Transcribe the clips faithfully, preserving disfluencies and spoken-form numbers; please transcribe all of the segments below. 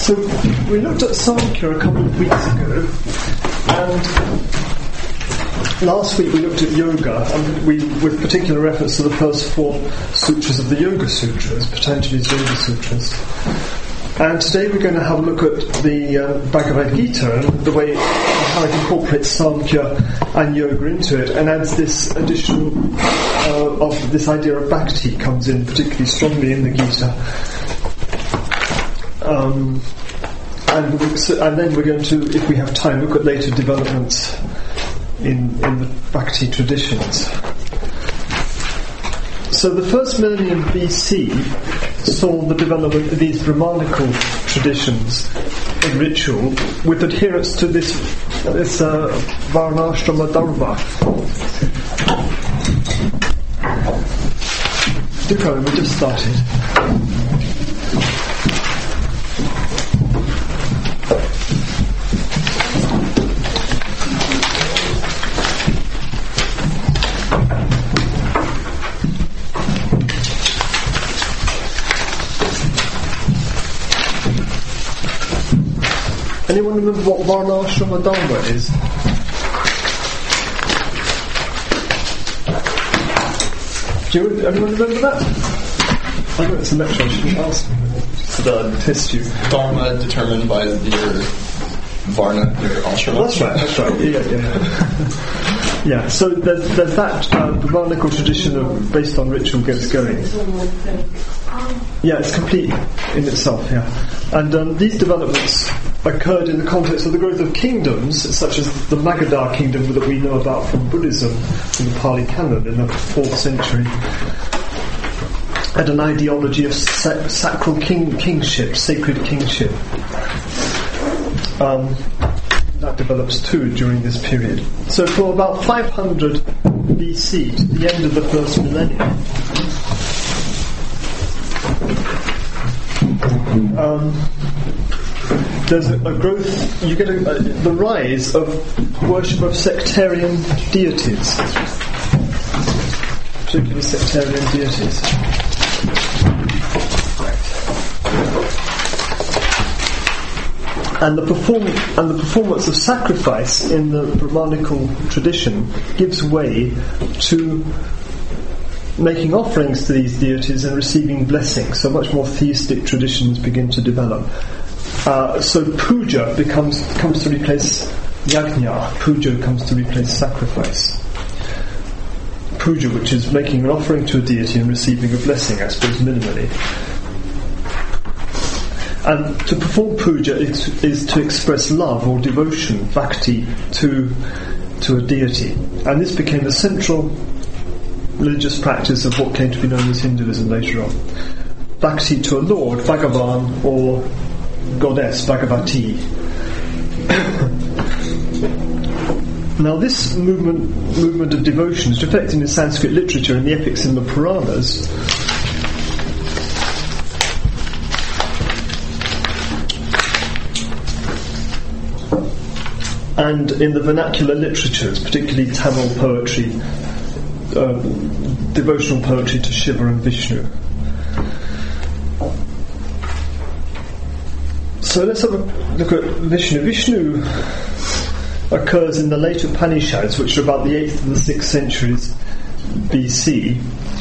So we looked at Sankhya a couple of weeks ago, and last week we looked at yoga, and we, with particular reference to the first four sutras of the Yoga Sutras, Patanjali's Yoga Sutras. And today we're going to have a look at the uh, Bhagavad Gita and the way how it incorporates Sankhya and yoga into it, and adds this additional uh, of this idea of bhakti comes in particularly strongly in the Gita. Um, and, so, and then we're going to, if we have time, look at later developments in, in the Bhakti traditions. So the first millennium B C saw the development of these Brahmanical traditions in ritual with adherence to this this uh, Varnashrama Dharma. Do come, we just started. Anyone remember what Varnashrama Dharma is? Do you, anyone remember that? I know it's a lecture, I shouldn't ask you, just to uh, test you. Dharma determined by your Varna, your ashrama? That's right, that's right, yeah, yeah. Yeah, so there's, there's that uh, Brahmanical tradition of, based on ritual gets going. Yeah, it's complete in itself, yeah. And um, these developments occurred in the context of the growth of kingdoms, such as the Magadha kingdom that we know about from Buddhism, from the Pali Canon in the fourth century, had an ideology of sac- sacral king- kingship, sacred kingship. Um, that develops too during this period. So for about five hundred B C, to the end of the first millennium, um, there's a, a growth, you get a, a, the rise of worship of sectarian deities, particularly sectarian deities. And the perform and the performance of sacrifice in the Brahmanical tradition gives way to making offerings to these deities and receiving blessings. So much more theistic traditions begin to develop. Uh, so puja becomes comes to replace yajna. Puja comes to replace sacrifice. Puja, which is making an offering to a deity and receiving a blessing, I suppose, minimally. And to perform puja is, is to express love or devotion, bhakti, to to a deity. And this became the central religious practice of what came to be known as Hinduism later on. Bhakti to a lord, Bhagavan, or goddess, Bhagavati. Now this movement movement of devotion is reflected in Sanskrit literature in the epics and the Puranas. And in the vernacular literatures, particularly Tamil poetry, uh, devotional poetry to Shiva and Vishnu. So let's have a look at Vishnu. Vishnu occurs in the later Upanishads, which are about the eighth and the sixth centuries B C.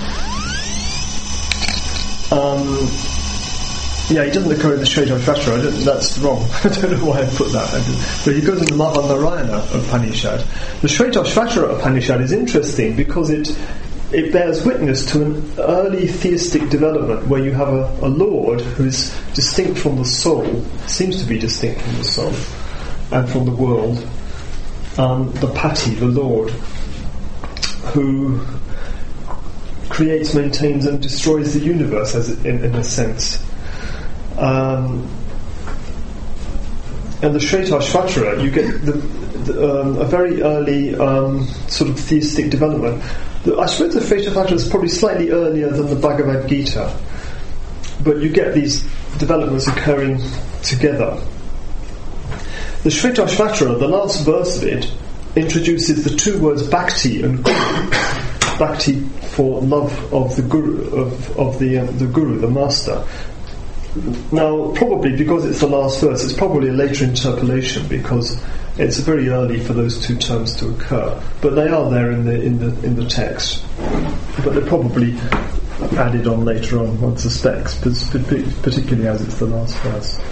Um, yeah, he doesn't occur in the Shvetashvatra. I don't, that's wrong. I don't know why I put that. But he goes in the Mahanarayana Upanishad. The Shvetashvatra Upanishad is interesting because it it bears witness to an early theistic development where you have a, a Lord who is distinct from the soul, seems to be distinct from the soul and from the world. Um, the Pati, the Lord, who creates, maintains and destroys the universe as in, in a sense. Um, and the Shvetashvatra, you get the, the, um, a very early um, sort of theistic development. The, I suppose the Shvetashvatra is probably slightly earlier than the Bhagavad Gita, but you get these developments occurring together. The Shvetashvatra, the last verse of it, introduces the two words bhakti and guru. Bhakti for love of the guru, of, of the um, the guru, the master, Now, probably because it's the last verse, it's probably a later interpolation because it's very early for those two terms to occur. But they are there in the in the in the text. But they're probably added on later on, one suspects, particularly as it's the last verse.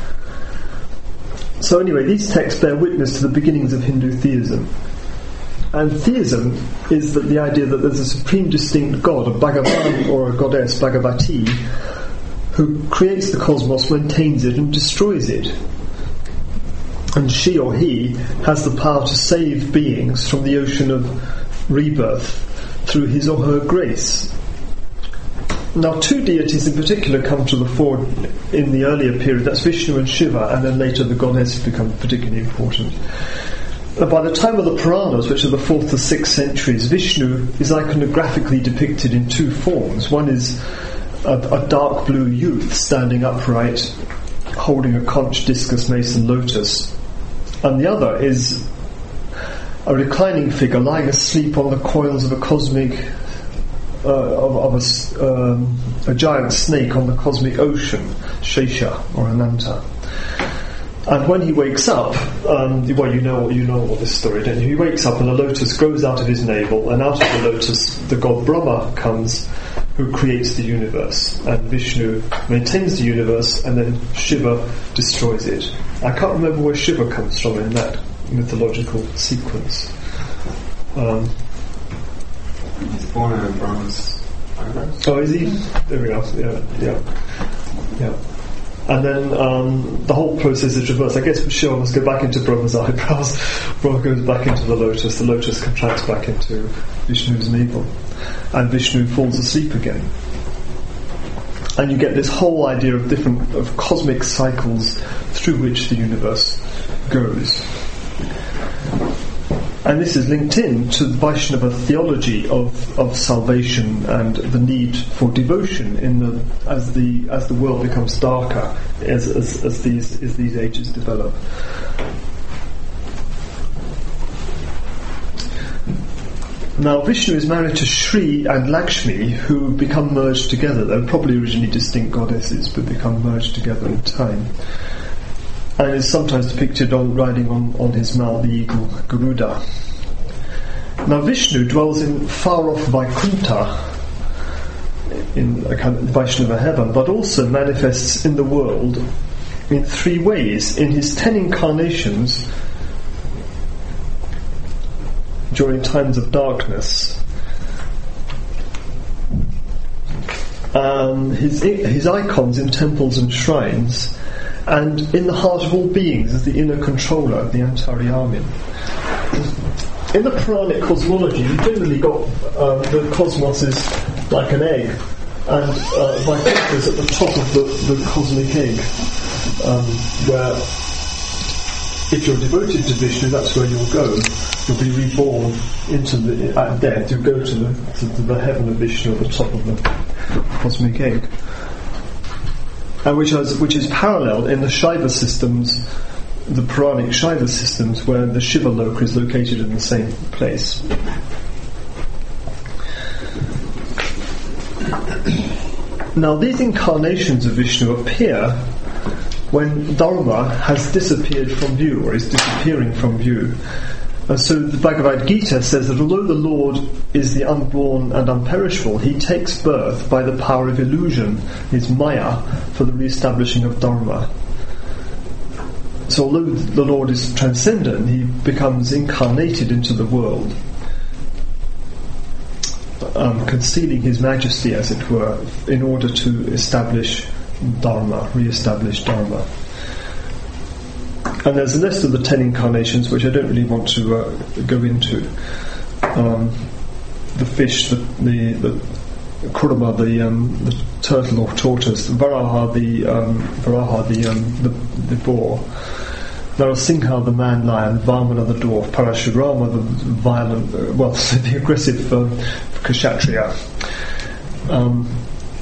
So anyway, these texts bear witness to the beginnings of Hindu theism. And theism is that the idea that there's a supreme distinct god, a Bhagavan or a goddess, Bhagavati, who creates the cosmos, maintains it and destroys it. And she or he has the power to save beings from the ocean of rebirth through his or her grace. Now, two deities in particular come to the fore in the earlier period. That's Vishnu and Shiva, and then later the goddess becomes particularly important. By the time of the Puranas, which are the fourth to sixth centuries, Vishnu is iconographically depicted in two forms. One is a, a dark blue youth standing upright, holding a conch, discus, mace and lotus. And the other is a reclining figure lying asleep on the coils of a cosmic, uh, of, of a, um, a giant snake on the cosmic ocean, Shesha or Ananta. And when he wakes up, um, well, you know you know all this story, don't you? He wakes up and a lotus grows out of his navel, and out of the lotus, the god Brahma comes, who creates the universe, and Vishnu maintains the universe, and then Shiva destroys it. I can't remember where Shiva comes from in that mythological sequence. Um, He's born in a Brahma's eyebrows. Oh, is he? There we are. Yeah, yeah, yeah. And then um, the whole process is reversed. I guess Shiva must go back into Brahma's eyebrows. Brahma goes back into the lotus. The lotus contracts back into Vishnu's navel. And Vishnu falls asleep again. And you get this whole idea of different of cosmic cycles through which the universe goes. And this is linked in to the Vaishnava theology of, of salvation and the need for devotion in the as the as the world becomes darker as as, as these as these ages develop. Now, Vishnu is married to Shri and Lakshmi, who become merged together. They're probably originally distinct goddesses, but become merged together in time. And is sometimes depicted on riding on, on his mount, the eagle Garuda. Now, Vishnu dwells in far-off Vaikuntha, in a kind of Vaishnava heaven, but also manifests in the world in three ways. In his ten incarnations during times of darkness, um, his his icons in temples and shrines, and in the heart of all beings as the inner controller of the Antaryami. In the Puranic cosmology, you generally got um, the cosmos is like an egg, and uh, Vaikuntha is at the top of the, the cosmic egg, um, where if you're devoted to Vishnu, that's where you'll go. You'll be reborn into the at death. You'll go to the to the heaven of Vishnu at the top of the cosmic egg, and which is which is paralleled in the Shaiva systems, the Puranic Shaiva systems, where the Shiva Loka is located in the same place. Now, these incarnations of Vishnu appear when Dharma has disappeared from view, or is disappearing from view. And so the Bhagavad Gita says that although the Lord is the unborn and unperishable, he takes birth by the power of illusion, his Maya, for the re-establishing of Dharma. So although the Lord is transcendent, he becomes incarnated into the world, um, concealing his majesty, as it were, in order to establish Dharma, re-establish Dharma. And there's a list of the ten incarnations, which I don't really want to uh, go into. Um, the fish, the the, the kurama, the um, the turtle or tortoise, the Varaha, the um, Varaha, the, um, the the boar, Narasimha, the man lion, Vamana, the dwarf, Parashurama, the violent, uh, well, the aggressive um, Kshatriya. Um,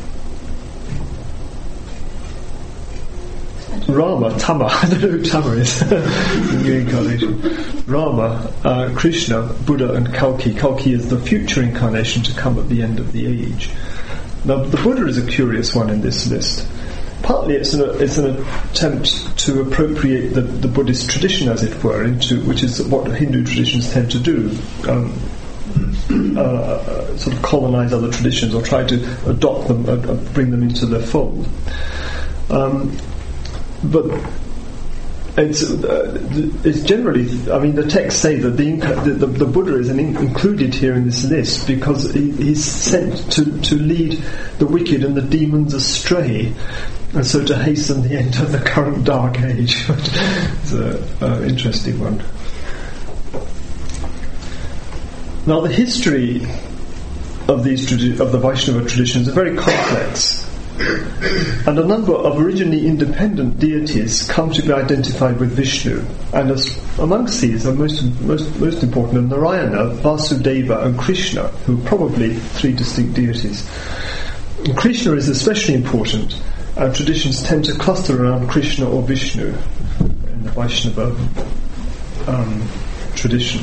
Rama, Tama, I don't know who Tama is, the new incarnation. Rama, uh, Krishna, Buddha and Kalki. Kalki is the future incarnation to come at the end of the age. Now, the Buddha is a curious one in this list. partly it's an, it's an attempt to appropriate the, the Buddhist tradition, as it were, into which is what Hindu traditions tend to do. Um, uh, sort of colonize other traditions or try to adopt them, uh, bring them into their fold. Um, but it's, uh, it's generally, I mean, the texts say that the, the, the Buddha is an in, included here in this list because he, he's sent to, to lead the wicked and the demons astray, and so to hasten the end of the current dark age. It's an interesting one. Now, the history of these tradi- of the Vaishnava traditions are very complex, and a number of originally independent deities come to be identified with Vishnu, and as amongst these are most most most important are Narayana, Vasudeva, and Krishna, who are probably three distinct deities. And Krishna is especially important, and traditions tend to cluster around Krishna or Vishnu in the Vaishnava um, tradition.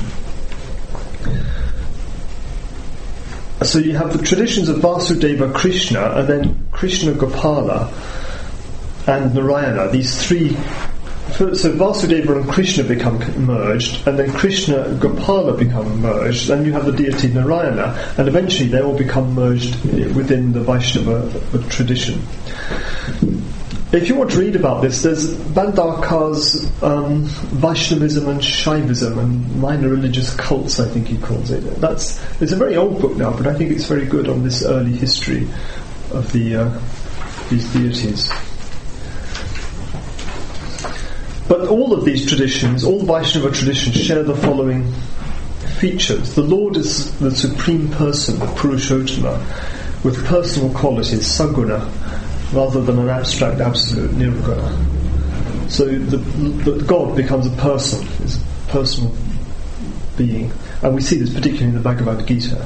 So you have the traditions of Vasudeva, Krishna, and then Krishna, Gopala, and Narayana. These three, so Vasudeva and Krishna become merged, and then Krishna and Gopala become merged, and you have the deity Narayana, and eventually they all become merged within the Vaishnava tradition. If you want to read about this, there's Bhandarkar's um, Vaishnavism and Shaivism and minor religious cults, I think he calls it. That's it's a very old book now, but I think it's very good on this early history of the uh, these deities. But all of these traditions, all Vaishnava traditions, share the following features. The Lord is the supreme person, the Purushottama, with personal qualities, saguna, rather than an abstract absolute, nirguna. So the, the God becomes a person, is a personal being, and we see this particularly in the Bhagavad Gita.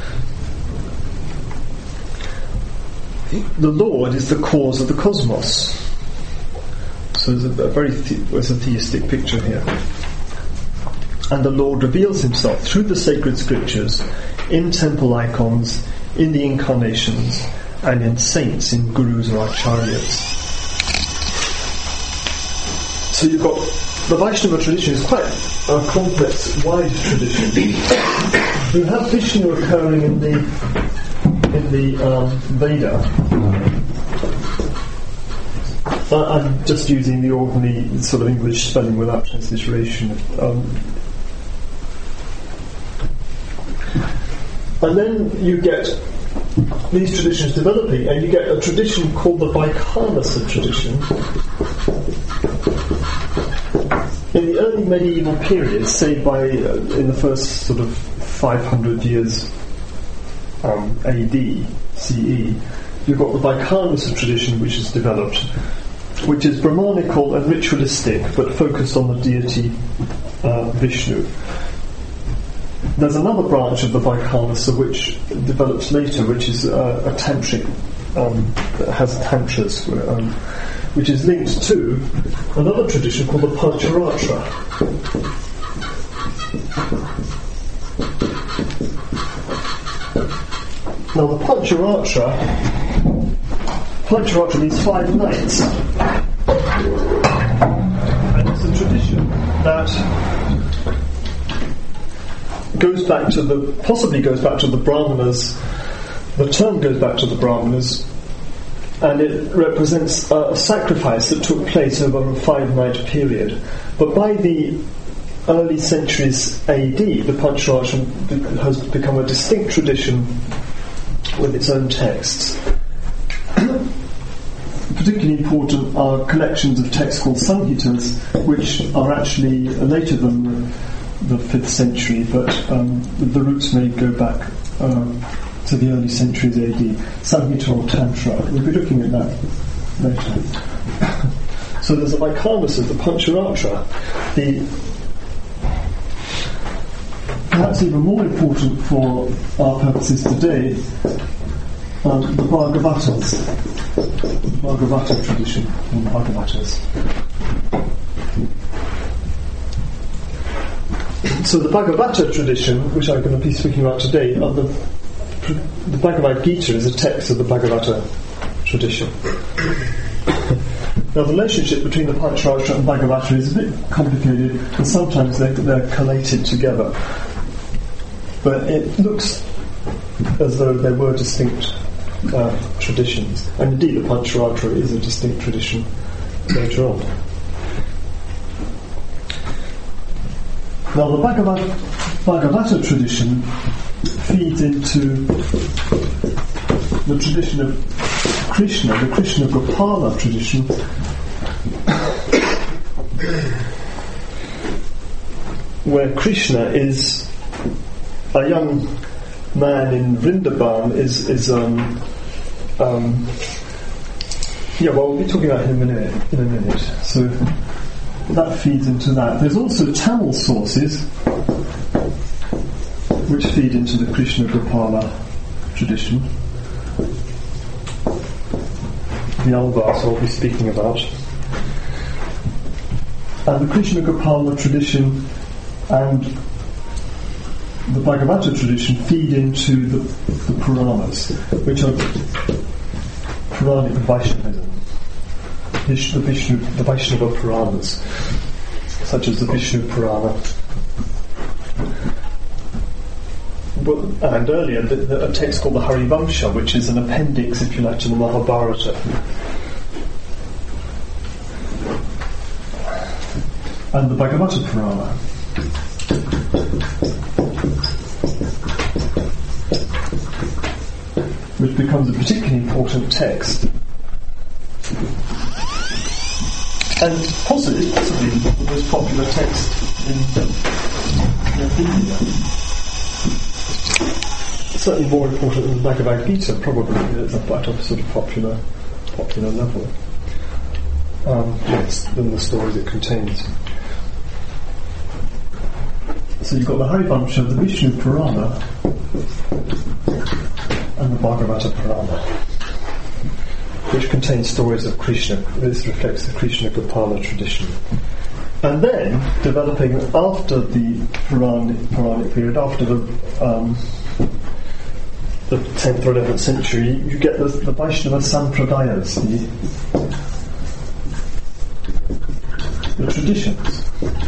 The Lord is the cause of the cosmos. So there's a, a very the, there's a theistic picture here. And the Lord reveals himself through the sacred scriptures, in temple icons, in the incarnations, and in saints, in gurus or acharyas. So you've got the Vaishnava tradition is quite a complex, wide tradition. You have Vishnu occurring in the in the um, Veda. Uh, I'm just using the ordinary sort of English spelling without transliteration. Um, and then you get these traditions developing, and you get a tradition called the Vaikhanasa tradition. In the early medieval period, say by uh, in the first sort of five hundred years um, A D, C E, you've got the Vaikhanasa tradition which is developed, which is Brahmanical and ritualistic, but focused on the deity uh, Vishnu. There's another branch of the Vaikhanasa which develops later, which is uh, a tantric, um, that has tantras, um, which is linked to another tradition called the Pancharatra. Now the Pancharatra, Pancharatra means five nights, and it's a tradition that goes back to the, possibly goes back to the Brahmanas. The term goes back to the Brahmanas, and it represents a, a sacrifice that took place over a five-night period. But by the early centuries A D, the Pancharatra has become a distinct tradition with its own texts. Particularly important are collections of texts called Samhitas, which are actually later than the, the fifth century, but um, the roots may go back um, to the early centuries A D. Samhita or Tantra. We'll be looking at that later. So there's a Vaikhanasa, the Pancharatra, the perhaps even more important for our purposes today, um, the Bhagavatas. Bhagavata tradition, and Bhagavatas. So the Bhagavata tradition, which I'm going to be speaking about today, are the, the Bhagavad Gita is a text of the Bhagavata tradition. Now, the relationship between the Pancharatra and Bhagavata is a bit complicated, and sometimes they're, they're collated together. But it looks as though there were distinct uh, traditions, and indeed the Pancharatra is a distinct tradition later on. Now, the Bhagavata, Bhagavata tradition feeds into the tradition of Krishna, the Krishna Gopala tradition, where Krishna is a young man in Vrindavan, is is um, um, yeah. Well, we'll be talking about him in a minute. In a minute. So that feeds into that. There's also Tamil sources which feed into the Krishna Gopala tradition. The Alvars I'll be speaking about. And the Krishna Gopala tradition and the Bhagavata tradition feed into the, the Puranas, which are Puranic Vaishnavism, the Vishnu, the Vaishnava Puranas, such as the Vishnu Purana. But, and earlier, the, the, a text called the Harivamsha, which is an appendix, if you like, to the Mahabharata. And the Bhagavata Purana. Which becomes a particularly important text. And possibly, possibly the most popular text in, in India. Certainly more important than the Bhagavad Gita, probably. It's at a sort of popular, popular level um, than the stories it contains. So you've got the Harivamsha, the Vishnu Purana, and the Bhagavata Purana, which contains stories of Krishna. This reflects the Krishna Gopala tradition. And then, developing after the Puranic, Puranic period, after the um, the tenth or eleventh century, you get the, the Vaishnava Sampradayas, the, the traditions,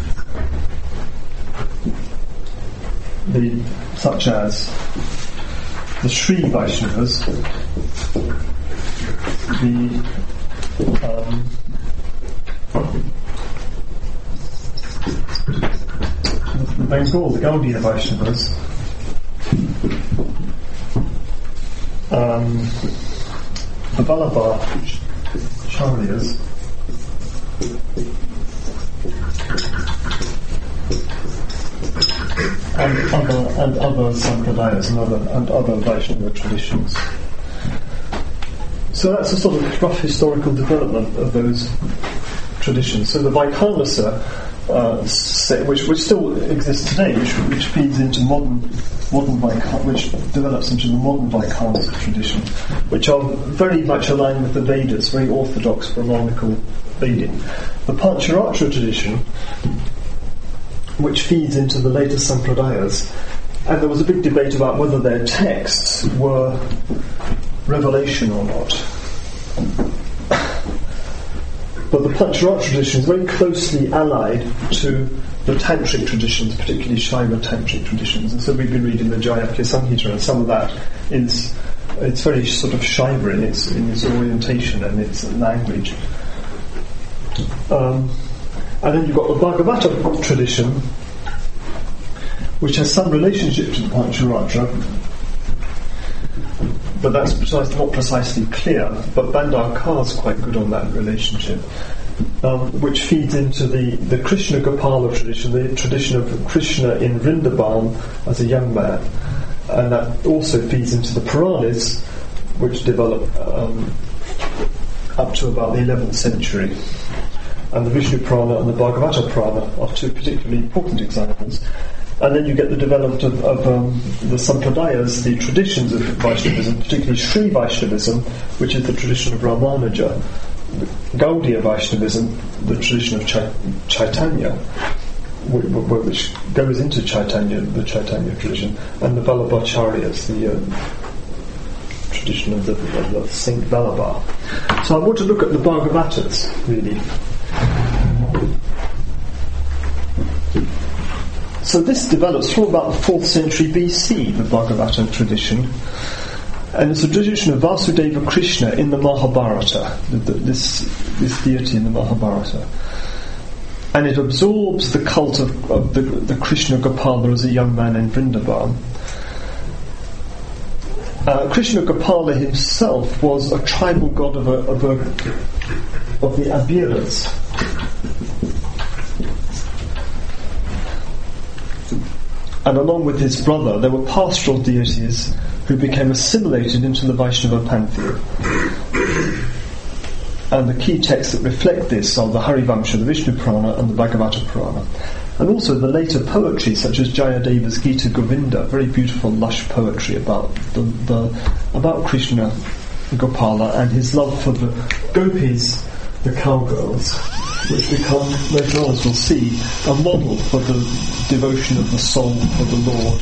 the, such as the Sri Vaishnavas, the um, the Bengal, the Gaudiya Vaishnavas, um, the Vallabha Charyas, and other and other sampradayas and other and other Vaishnava traditions. So that's a sort of rough historical development of those traditions. So the Vaikhanasa, uh, set, which which still exists today, which which feeds into modern modern Vaikhanasa, which develops into the modern Vaikhanasa tradition, which are very much aligned with the Vedas, very orthodox Brahmanical Vedic. The Pancharatra tradition, which feeds into the later Sampradayas, and there was a big debate about whether their texts were revelation or not. But the Pancharatra tradition is very closely allied to the Tantric traditions, particularly Shaiva Tantric traditions, and so we've been reading the Jayakya Samhita, and some of that is it's very sort of Shaiva in its in its orientation and its language. Um, and then you've got the Bhagavata tradition, which has some relationship to the Pancharatra, but that's precisely, not precisely clear. But Bhandar is quite good on that relationship, um, which feeds into the, the Krishna Gopala tradition, the tradition of Krishna in Vrindavan as a young man, and that also feeds into the Puranas, which develop um, up to about the eleventh century. And the Vishnu Purana and the Bhagavata Purana are two particularly important examples. And then you get the development of, of um, the Sampradayas, the traditions of Vaishnavism, particularly Sri Vaishnavism, which is the tradition of Ramanuja, Gaudiya Vaishnavism, the tradition of Chai- Chaitanya, which, which goes into Chaitanya, the Chaitanya tradition, and the Vallabhacharyas, the uh, tradition of the, of the Saint Vallabha. So I want to look at the Bhagavatas, really. So this develops from about the fourth century B C, the Bhagavata tradition, and it's a tradition of Vasudeva Krishna in the Mahabharata, the, the, this, this deity in the Mahabharata. And it absorbs the cult of, of the, the Krishna Gopala as a young man in Vrindavan. Uh, Krishna Gopala himself was a tribal god of, a, of, a, of the Abhiras. And along with his brother, there were pastoral deities who became assimilated into the Vaishnava pantheon. And the key texts that reflect this are the Harivamsha, the Vishnu Purana, and the Bhagavata Purana. And also the later poetry, such as Jayadeva's Gita Govinda, very beautiful, lush poetry about the, the about Krishna Gopala and his love for the gopis, the cowgirls, which become, later on as we'll see, a model for the devotion of the soul for the Lord.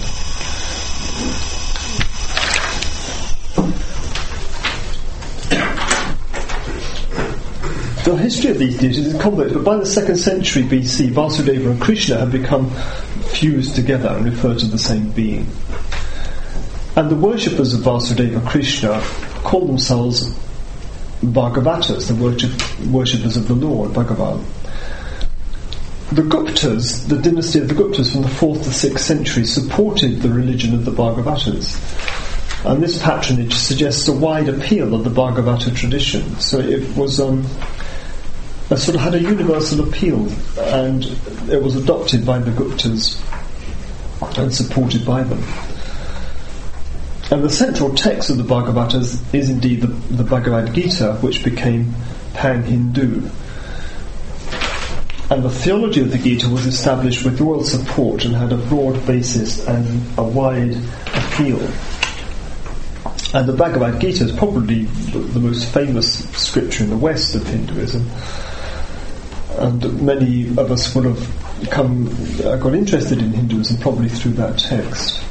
The history of these deities is complex, but by the second century B C, Vasudeva and Krishna have become fused together and refer to the same being. And the worshippers of Vasudeva Krishna call themselves Bhagavatas, the worship, worshippers of the Lord, Bhagavan. The Guptas, the dynasty of the Guptas from the fourth to sixth century, supported the religion of the Bhagavatas. And this patronage suggests a wide appeal of the Bhagavata tradition. So it was um, a sort of had a universal appeal, and it was adopted by the Guptas and supported by them. And the central text of the Bhagavatas is indeed the, the Bhagavad Gita, which became pan-Hindu. And the theology of the Gita was established with royal support and had a broad basis and a wide appeal. And the Bhagavad Gita is probably the most famous scripture in the West of Hinduism. And many of us would have come, uh, got interested in Hinduism probably through that text.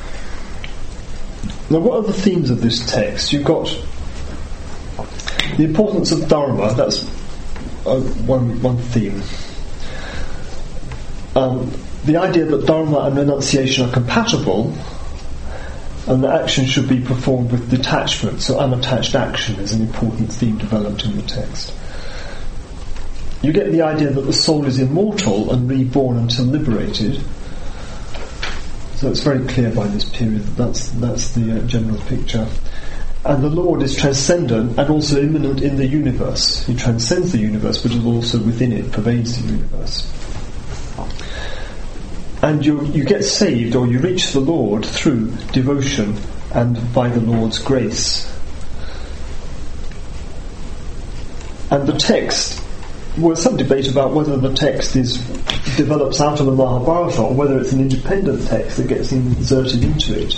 Now, what are the themes of this text? You've got the importance of Dharma, that's uh, one, one theme. Um, the idea that Dharma and renunciation are compatible, and that action should be performed with detachment, so unattached action is an important theme developed in the text. You get the idea that the soul is immortal and reborn until liberated. So it's very clear by this period that that's, that's the uh, general picture. And the Lord is transcendent and also immanent in the universe. He transcends the universe, but is also within it, pervades the universe. And you, you get saved, or you reach the Lord through devotion and by the Lord's grace. And the text, well, there's some debate about whether the text is develops out of the Mahabharata or whether it's an independent text that gets inserted into it.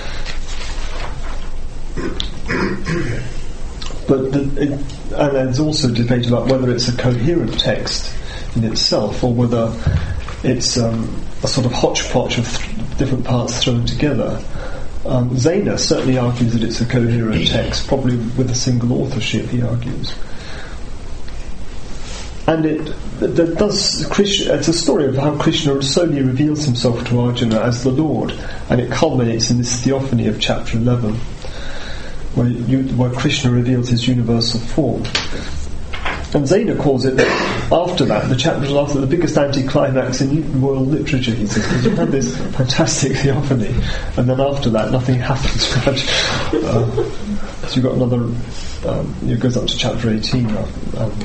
But the, it, and there's also debate about whether it's a coherent text in itself or whether it's um, a sort of hodgepodge of th- different parts thrown together. Um, Zaina certainly argues that it's a coherent text, probably with a single authorship, he argues. And it, it does. Krishna, it's a story of how Krishna slowly reveals himself to Arjuna as the Lord, and it culminates in this theophany of chapter eleven, where, you, where Krishna reveals his universal form. And Zaina calls it, after that, the chapter after the biggest anticlimax in world literature, he says, because you have this fantastic theophany, and then after that, nothing happens much. Uh, so you've got another, um, it goes up to chapter eighteen now. Um,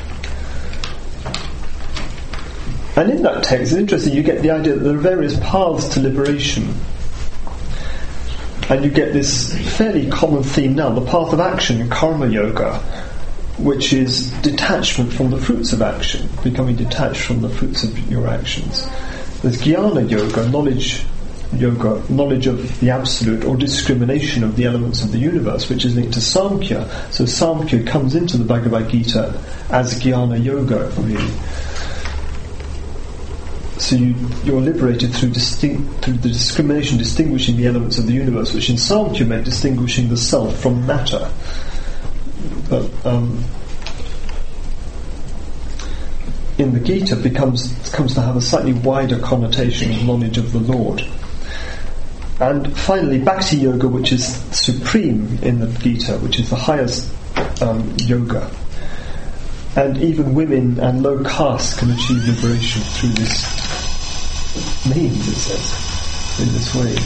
And in that text, it's interesting, you get the idea that there are various paths to liberation. And you get this fairly common theme now, the path of action, karma yoga, which is detachment from the fruits of action, becoming detached from the fruits of your actions. There's jnana yoga, knowledge yoga, knowledge of the absolute or discrimination of the elements of the universe, which is linked to Samkhya. So Samkhya comes into the Bhagavad Gita as jnana yoga, really. So you, you're liberated through, distinct, through the discrimination distinguishing the elements of the universe, which in Samkhya meant distinguishing the self from matter. But um, in the Gita becomes comes to have a slightly wider connotation of knowledge of the Lord. And finally, Bhakti Yoga, which is supreme in the Gita, which is the highest um, yoga. And even women and low caste can achieve liberation through this means, it says, in this way.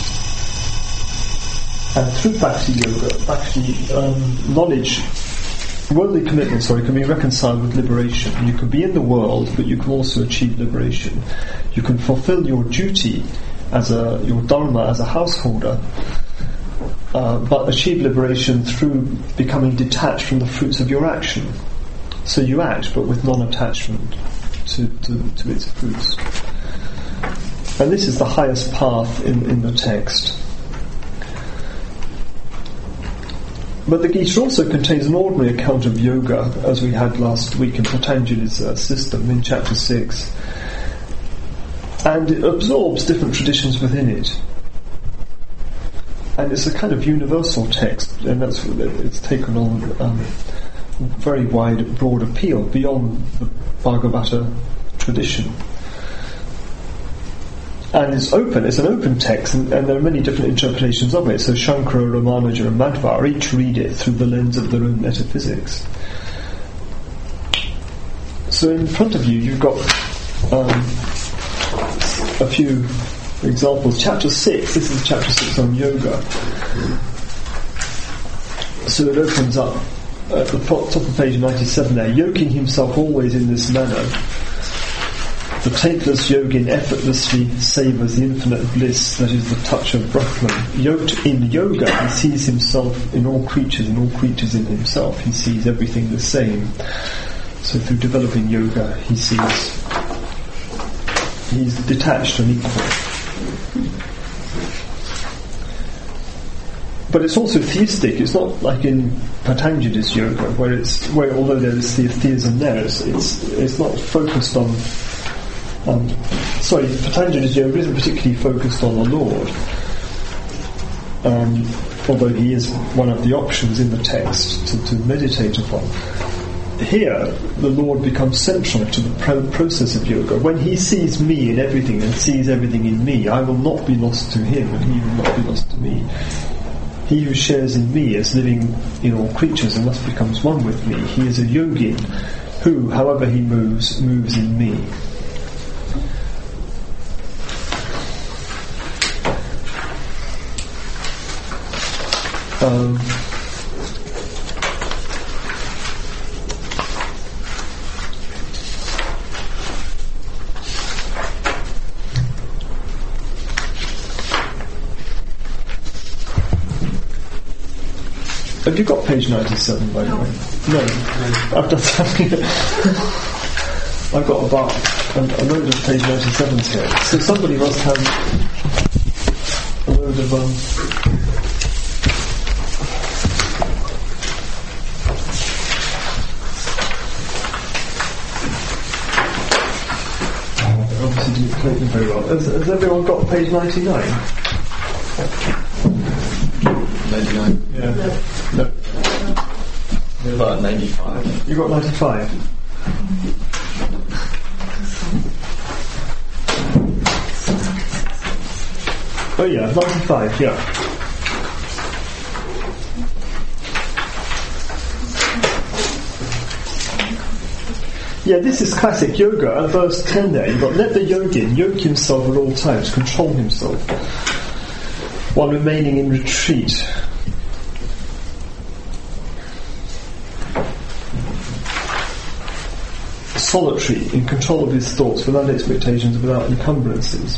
And through Bhakti Yoga, Bhakti um, knowledge, worldly commitment, sorry, can be reconciled with liberation. You can be in the world, but you can also achieve liberation. You can fulfill your duty as a your dharma as a householder, uh, but achieve liberation through becoming detached from the fruits of your action. So you act, but with non-attachment to, to, to its fruits. And this is the highest path in, in the text. But the Gita also contains an ordinary account of yoga, as we had last week in Patanjali's uh, system in chapter six. And it absorbs different traditions within it. And it's a kind of universal text, and that's it's taken on um, very wide, broad appeal beyond the Bhagavata tradition. And it's open, it's an open text, and, and there are many different interpretations of it. So Shankara, Ramanuja and Madhva each read it through the lens of their own metaphysics. So in front of you, you've got um, a few examples. Chapter six, this is chapter six on yoga. So it opens up at the top of page ninety-seven there, yoking himself always in this manner. The taintless yogin effortlessly savours the infinite bliss that is the touch of Brahman. Yoked in yoga, he sees himself in all creatures, and all creatures in himself. He sees everything the same. So through developing yoga, he sees he's detached and equal. But it's also theistic. It's not like in Patanjali's yoga, where it's where although there is the theism there, it's it's, it's not focused on. Um, sorry, Patanjali's yoga isn't particularly focused on the Lord, um, although he is one of the options in the text to, to meditate upon. Here, the Lord becomes central to the pro- process of yoga. When he sees me in everything and sees everything in me, I will not be lost to him, and he will not be lost to me. He who shares in me is living in all creatures and thus becomes one with me. He is a yogin who, however he moves, moves in me. Um, Have you got page ninety-seven, by the way? No. I've done something. I've got about a, a load of page ninety-sevens here. So somebody must have a load of... Um, obviously didn't play them very well. Has, has everyone got page ninety-nine? ninety-nine. Yeah. No. What about ninety-five? You got ninety-five? Oh yeah, ninety-five, yeah. Yeah, this is classic yoga. At verse ten there, you've got, let the yogin yoke himself at all times, control himself, while remaining in retreat. Solitary, in control of his thoughts, without expectations, without encumbrances.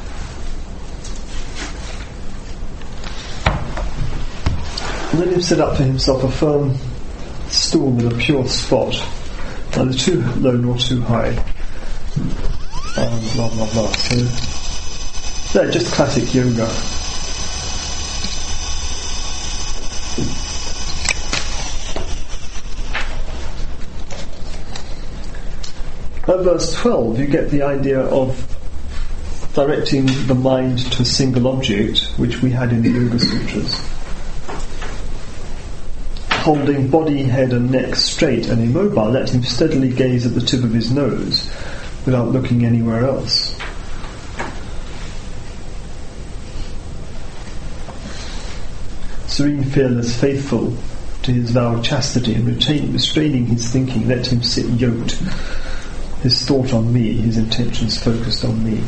And then he's set up for himself a firm stool with a pure spot, neither too low nor too high. And blah blah blah. So they're just classic yoga. At verse twelve, you get the idea of directing the mind to a single object, which we had in the Yoga Sutras. Holding body, head and neck straight and immobile, let him steadily gaze at the tip of his nose without looking anywhere else. Serene, fearless, faithful to his vow of chastity and retain, restraining his thinking, let him sit yoked, his thought on me, his intentions focused on me.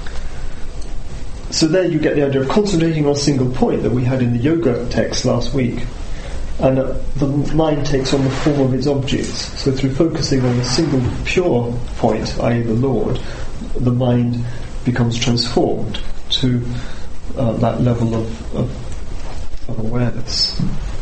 So there you get the idea of concentrating on a single point that we had in the yoga text last week. And uh, the mind takes on the form of its objects. So through focusing on a single pure point, that is the Lord, the mind becomes transformed to uh, that level of, of, of awareness.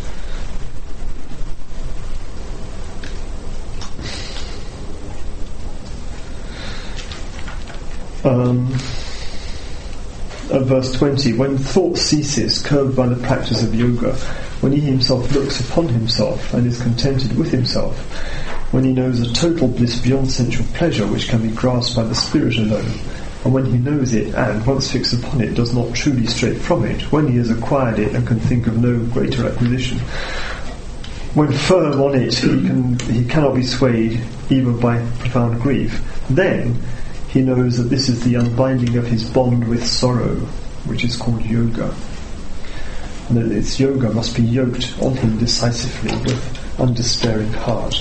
Um, at verse twenty, when thought ceases, curbed by the practice of yoga, when he himself looks upon himself and is contented with himself, when he knows a total bliss beyond sensual pleasure which can be grasped by the spirit alone, and when he knows it and, once fixed upon it, does not truly stray from it, when he has acquired it and can think of no greater acquisition, when firm on it he can he cannot be swayed even by profound grief, then he knows that this is the unbinding of his bond with sorrow, which is called yoga. And that its yoga must be yoked on him decisively with undespairing heart.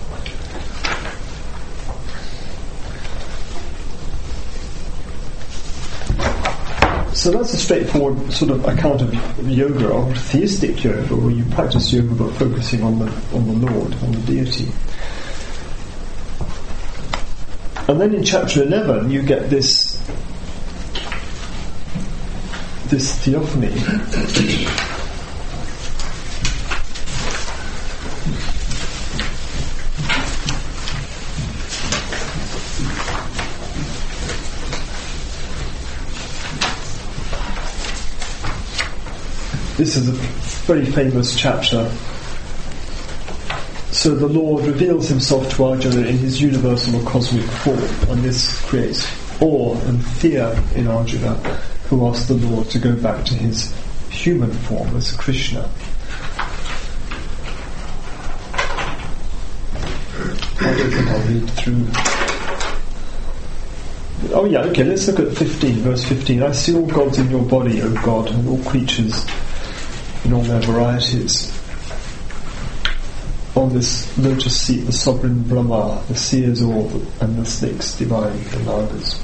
So that's a straightforward sort of account of yoga, or theistic yoga, where you practice yoga but focusing on the on the Lord, on the deity. And then in chapter eleven you get this this theophany. This is a very famous chapter. So the Lord reveals himself to Arjuna in his universal or cosmic form, and this creates awe and fear in Arjuna, who asks the Lord to go back to his human form as Krishna. I don't think I'll read through. Oh yeah, okay, let's look at fifteen, verse fifteen. I see all gods in your body, O God, and all creatures in all their varieties. On this lotus seat, the sovereign Brahma, the seer's orb, and the snakes divine, the Nagas.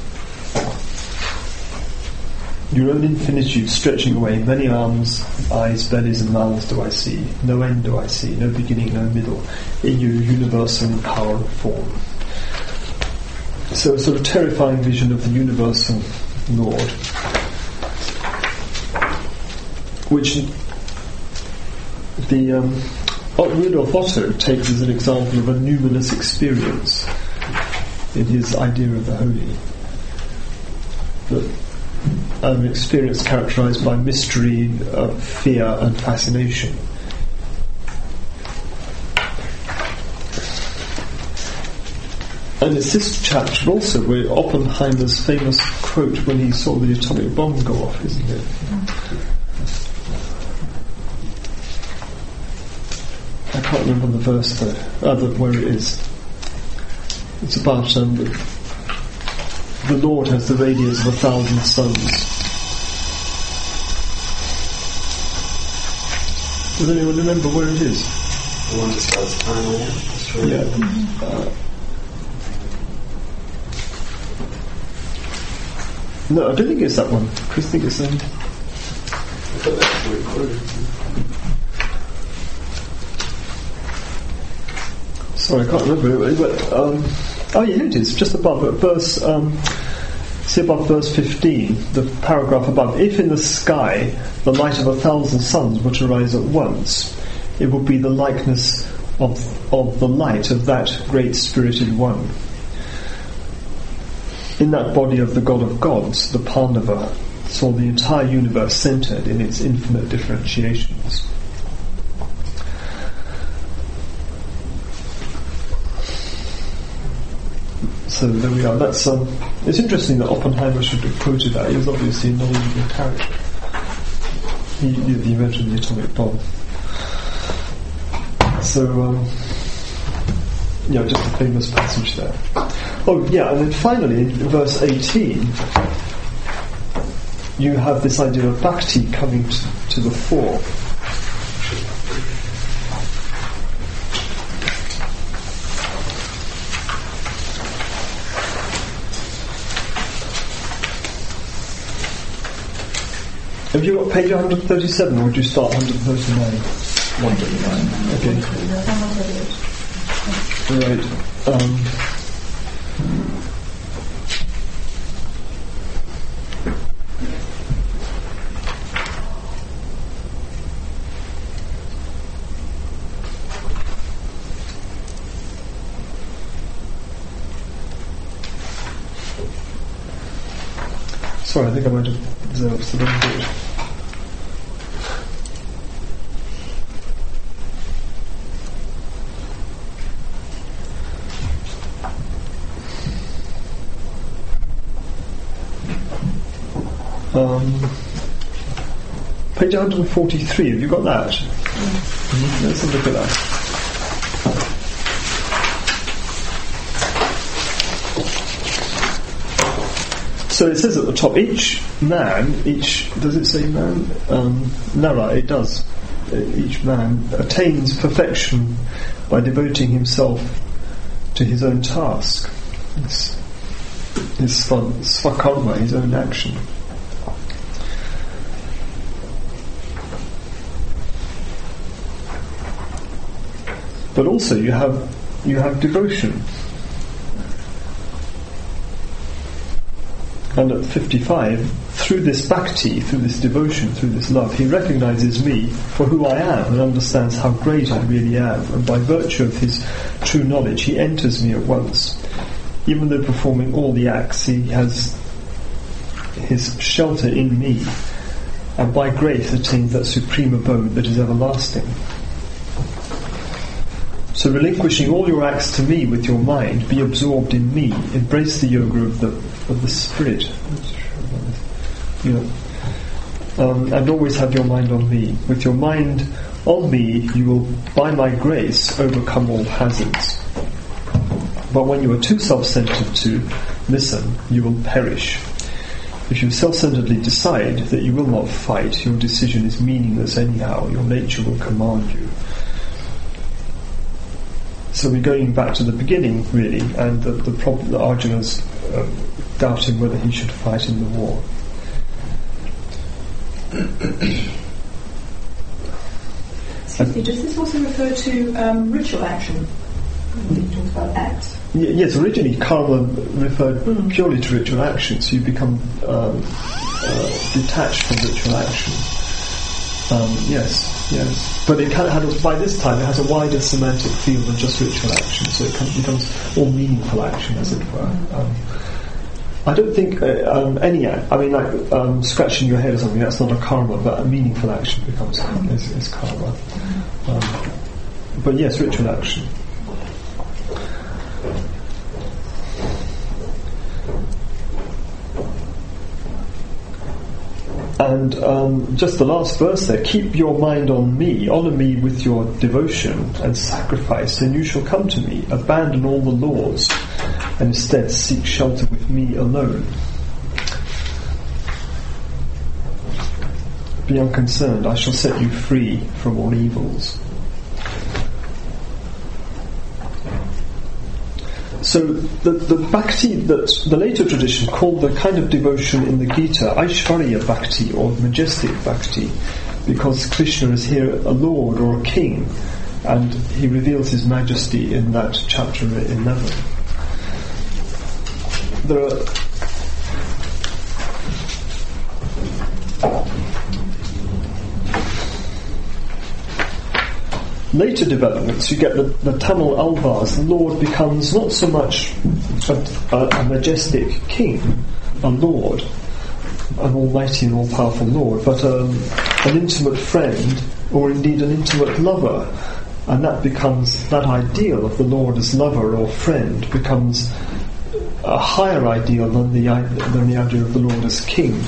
Your own infinitude stretching away, many arms, eyes, bellies, and mouths do I see. No end do I see, no beginning, no middle, in your universal power and form. So a sort of terrifying vision of the universal Lord, which the um, Rudolf Otto takes as an example of a numinous experience in his idea of the holy. That an experience characterized by mystery, uh, fear and fascination. And it's this chapter also where Oppenheimer's famous quote when he saw the atomic bomb go off, isn't it? I can't remember the verse though, uh, the, where it is. It's about um, the Lord has the radiance of a thousand suns. Does anyone remember where it is? The one that starts final. Yeah. Mm-hmm. Uh, no, I don't think it's that one. Chris, I think it's um. I thought that's what it quoted. Sorry, I can't remember it, but um, oh yeah, it is just above it, verse. Um, see above verse fifteen, the paragraph above. If in the sky the light of a thousand suns were to rise at once, it would be the likeness of of the light of that great spirited one. In that body of the God of gods, the Pandava saw the entire universe centered in its infinite differentiations. So there we are. That's um, it's interesting that Oppenheimer should have quoted that. He was obviously a knowledgeable character. He, he, he mentioned the atomic bomb. So, um, yeah, just a famous passage there. Oh, yeah, and then finally, in verse eighteen, you have this idea of bhakti coming to, to the fore. Have you got page one thirty-seven, or would you start one thirty-nine? one thirty-nine. Okay. Right. Um, sorry, I think I might have observed the wrong bit. Um, page one forty-three, have you got that? Mm-hmm. Let's have a look at that. So it says at the top, each man, each, does it say man? Um, Nara, it does. Each man attains perfection by devoting himself to his own task. It's his svakarma, his own action. But also you have you have devotion. And at fifty-five, through this bhakti, through this devotion, through this love, he recognizes me for who I am and understands how great I really am. And by virtue of his true knowledge, he enters me at once. Even though performing all the acts, he has his shelter in me, and by grace attains that supreme abode that is everlasting. So relinquishing all your acts to me with your mind, be absorbed in me, embrace the yoga of the of the spirit, you know, um, and always have your mind on me. With your mind on me, you will, by my grace, overcome all hazards. But when you are too self-centered to listen, you will perish. If you self-centeredly decide that you will not fight, your decision is meaningless anyhow. Your nature will command you. So we're going back to the beginning, really, and the, the problem that Arjuna's uh, doubting whether he should fight in the war. Excuse me, does this also refer to um, ritual action? When you talk about acts. Y- yes, originally karma referred mm. purely to ritual action, so you become um, uh, detached from ritual action. Um, yes, yes. But it kind of has, by this time, it has a wider semantic field than just ritual action, so it kind of becomes all meaningful action, as it were. Um, I don't think uh, um, any act, I mean, like um, scratching your head or something, that's not a karma, but a meaningful action becomes is, is karma. Um, but yes, ritual action. And um, just the last verse there, keep your mind on me, honour me with your devotion and sacrifice, and you shall come to me. Abandon all the laws, and instead seek shelter with me alone. Be unconcerned, I shall set you free from all evils. So the, the bhakti that the later tradition called the kind of devotion in the Gita Aishvarya bhakti, or majestic bhakti, because Krishna is here a lord or a king, and he reveals his majesty in that chapter eleven. There are later developments. You get the, the Tamil Alvars. The Lord becomes not so much a, a, a majestic king, a lord, an almighty and all-powerful lord, but um, an intimate friend, or indeed an intimate lover. And that becomes, that ideal of the Lord as lover or friend becomes a higher ideal than the, than the idea of the Lord as king.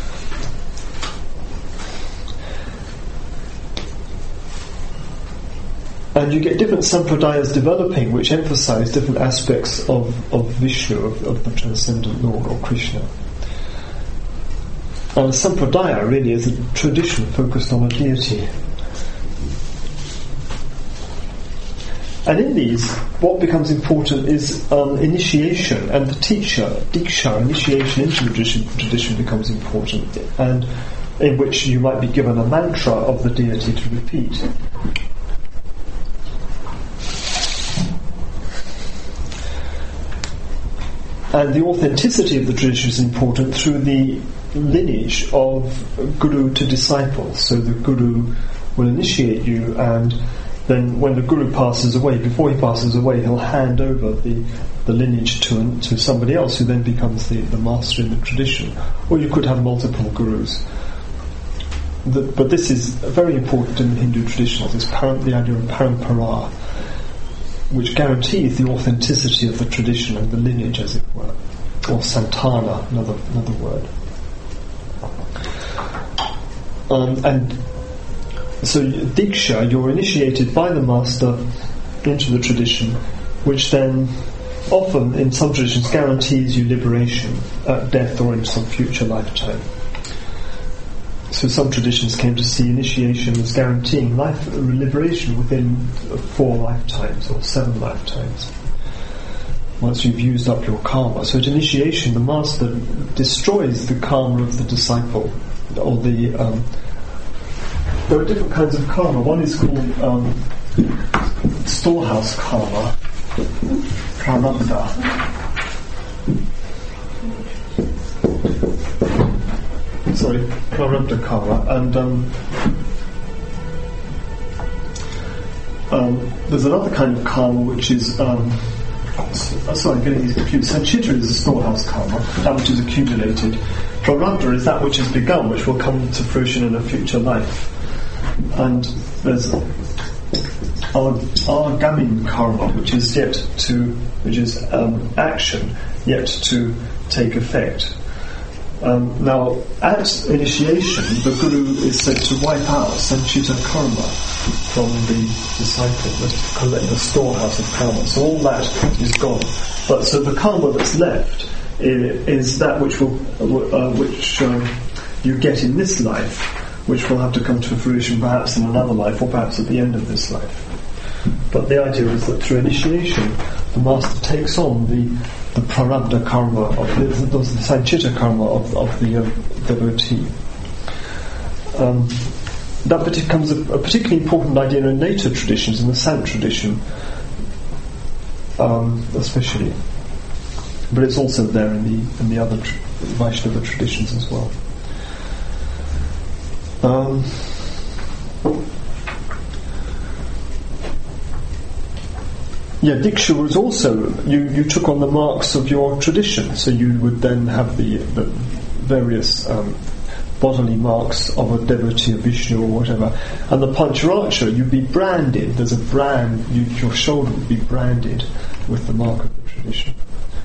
And you get different sampradayas developing which emphasize different aspects of, of Vishnu, of, of the transcendent Lord or Krishna. And a sampradaya really is a tradition focused on a deity. And in these, what becomes important is um, initiation, and the teacher, diksha, initiation into the tradition, tradition becomes important, and in which you might be given a mantra of the deity to repeat. And the authenticity of the tradition is important through the lineage of guru to disciple. So the guru will initiate you, and then when the guru passes away, before he passes away, he'll hand over the, the lineage to to somebody else who then becomes the, the master in the tradition. Or you could have multiple gurus. The, but this is very important in the Hindu tradition, this param, the idea of parampara, which guarantees the authenticity of the tradition and the lineage, as it were. Or santana, another, another word. Um, and So diksha, you're initiated by the master into the tradition, which then often in some traditions guarantees you liberation at death or in some future lifetime. So some traditions came to see initiation as guaranteeing life liberation within four lifetimes or seven lifetimes, once you've used up your karma. So at initiation the master destroys the karma of the disciple, or the um, there are different kinds of karma. One is called um, storehouse karma, prarabdha. Sorry, prarabdha karma. And um, um, there's another kind of karma which is, um, sorry, I'm getting these confused. Sanchita is a storehouse karma, that which is accumulated. Prarabdha is that which has begun, which will come to fruition in a future life. And there's our, our gamin karma, which is yet to, which is um, action yet to take effect. Um, now, at initiation, the guru is said to wipe out sanchita karma from the disciple, the, collect the storehouse of karma. So all that is gone. But so the karma that's left is, is that which will, uh, which um, you get in this life, which will have to come to fruition perhaps in another life or perhaps at the end of this life. But the idea is that through initiation the master takes on the, the prarabdha karma, of the, the, the sanchita karma of, of the uh, devotee. Um, that becomes a, a particularly important idea in later traditions, in the Sant tradition um, especially. But it's also there in the, in the other tr- Vaishnava traditions as well. Um, yeah, diksha was also, you, you took on the marks of your tradition, so you would then have the, the various um, bodily marks of a devotee of Vishnu or whatever, and the pancharaksha, you'd be branded, there's a brand, you, your shoulder would be branded with the mark of the tradition.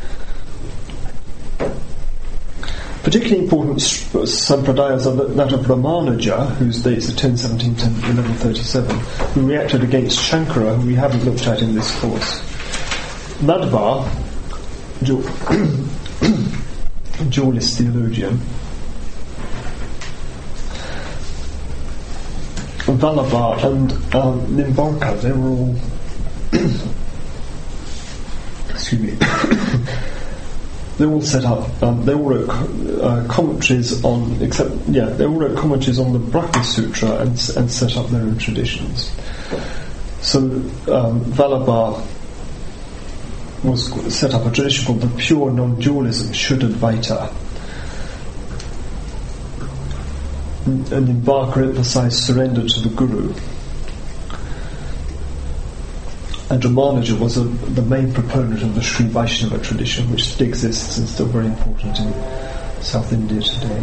Particularly important sampradayas are that of Ramanuja, whose dates are ten seventeen to eleven thirty-seven, who reacted against Shankara, who we haven't looked at in this course. Madhva, dualist theologian, Vallabha and um, Nimbarka, they were all excuse me they all set up, um, they all wrote uh, commentaries on, except, yeah, they all wrote commentaries on the Brahma Sutra and, and set up their own traditions. So, um, Vallabha was set up a tradition called the Pure Non-Dualism, Shuddhadvaita. And, and Nimbarka emphasized surrender to the Guru. And Ramanuja was a, the main proponent of the Sri Vaishnava tradition, which still exists and is still very important in South India today.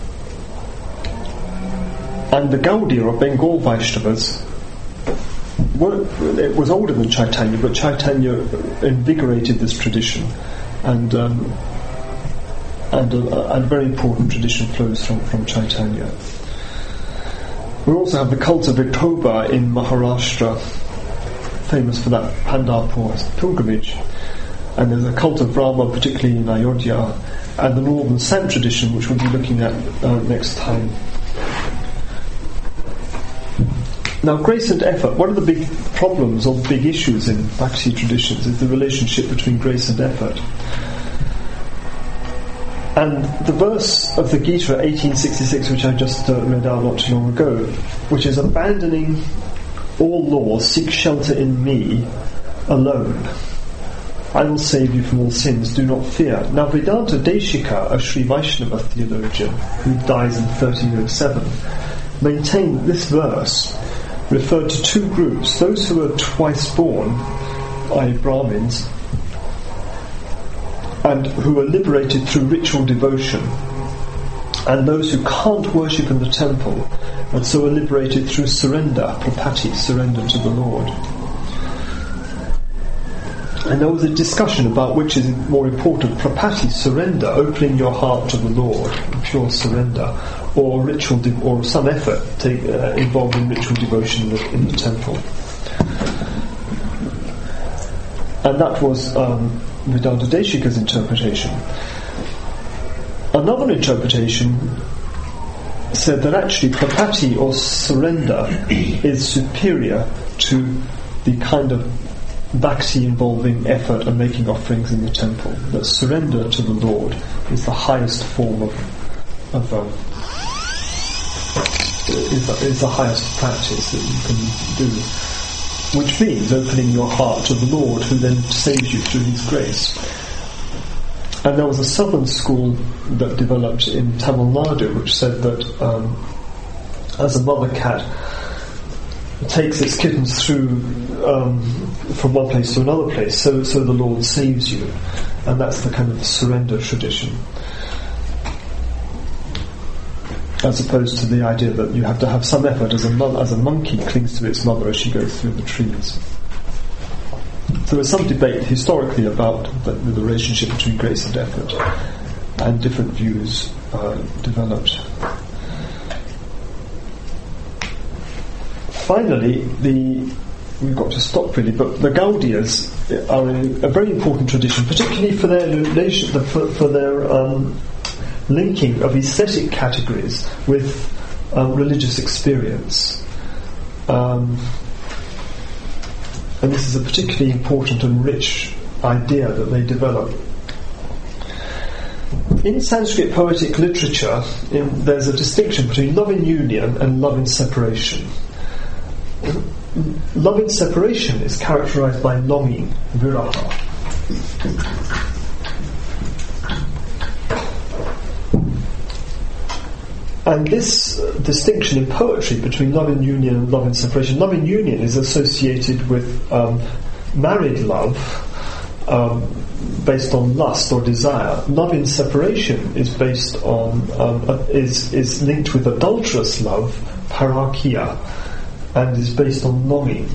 And the Gaudiya or Bengal Vaishnavas, well, it was older than Chaitanya, but Chaitanya invigorated this tradition, and um, and a, a very important tradition flows from, from Chaitanya. We also have the cult of Vithoba in Maharashtra, famous for that Pandharpur pilgrimage, and there's a cult of Brahma, particularly in Ayodhya, and the Northern Sant tradition, which we'll be looking at uh, next time. Now, grace and effort. One of the big problems or big issues in Bhakti traditions is the relationship between grace and effort. And the verse of the Gita, eighteen sixty-six, which I just uh, read out not too long ago, which is abandoning all law, seek shelter in me alone. I will save you from all sins, do not fear. Now, Vedanta Deshika, a Sri Vaishnava theologian who dies in thirteen oh seven, maintained this verse referred to two groups: those who are twice born, that is Brahmins, and who are liberated through ritual devotion, and those who can't worship in the temple and so are liberated through surrender, prapati, surrender to the Lord. And there was a discussion about which is more important: prapati, surrender, opening your heart to the Lord, pure surrender, or ritual de- or some effort take, uh, involved in ritual devotion in the, in the temple. And that was um, Vedanta Deshika's interpretation. Another interpretation said that actually prapati, or surrender, is superior to the kind of bhakti involving effort and making offerings in the temple. That surrender to the Lord is the highest form of, of um, is, the, is the highest practice that you can do, which means opening your heart to the Lord, who then saves you through His grace. And there was a southern school that developed in Tamil Nadu, which said that um, as a mother cat takes its kittens through um, from one place to another place, so so the Lord saves you, and that's the kind of surrender tradition, as opposed to the idea that you have to have some effort, as a mo- as a monkey clings to its mother as she goes through the trees. So there's some debate historically about the, the relationship between grace and effort, and different views uh, developed. Finally, the we've got to stop really, but the Gaudias are a, a very important tradition, particularly for their relation, for, for their um, linking of aesthetic categories with um, religious experience. Um, and this is a particularly important and rich idea that they develop. In Sanskrit poetic literature, in, there's a distinction between love in union and love in separation. Love in separation is characterized by longing, viraha. And this uh, distinction in poetry between love in union and love in separation, love in union is associated with um, married love um, based on lust or desire. Love in separation is based on um, uh, is is linked with adulterous love, parakia, and is based on longing.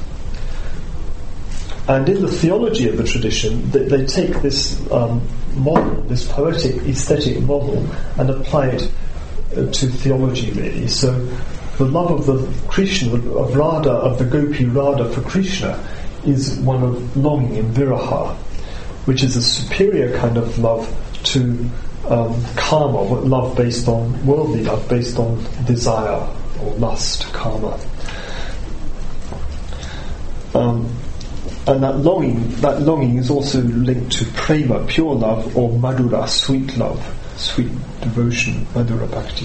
And in the theology of the tradition, they, they take this um, model, this poetic aesthetic model, and apply it to theology, really. So the love of the Krishna, of Radha, of the Gopi Radha for Krishna, is one of longing in viraha, which is a superior kind of love to um, karma, love based on worldly love, based on desire or lust, karma. Um, and that longing, that longing is also linked to prema, pure love, or madhura, sweet love, sweet devotion, madhura bhakti.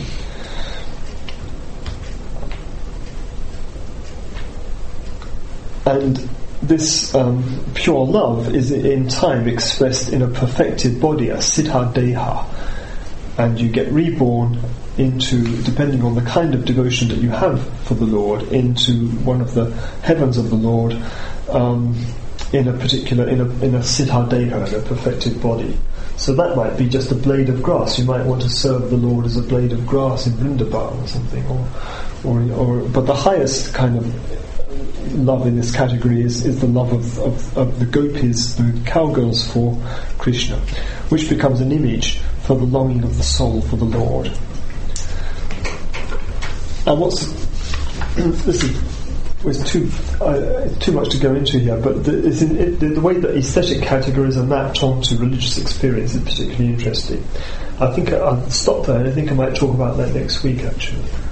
And this um, pure love is in time expressed in a perfected body, a siddha deha, and you get reborn into, depending on the kind of devotion that you have for the Lord, into one of the heavens of the Lord, um, in a particular, in a in a siddha deha, in a perfected body. So that might be just a blade of grass. You might want to serve the Lord as a blade of grass in Vrindavan or something, or, or, or. But the highest kind of love in this category is, is the love of, of, of the gopis, the cowgirls for Krishna, which becomes an image for the longing of the soul for the Lord. And what's this is was too uh, too much to go into here, but the, it's in, it, the, the way that aesthetic categories are mapped onto religious experience is particularly interesting. I think I'll stop there, and I think I might talk about that next week, actually.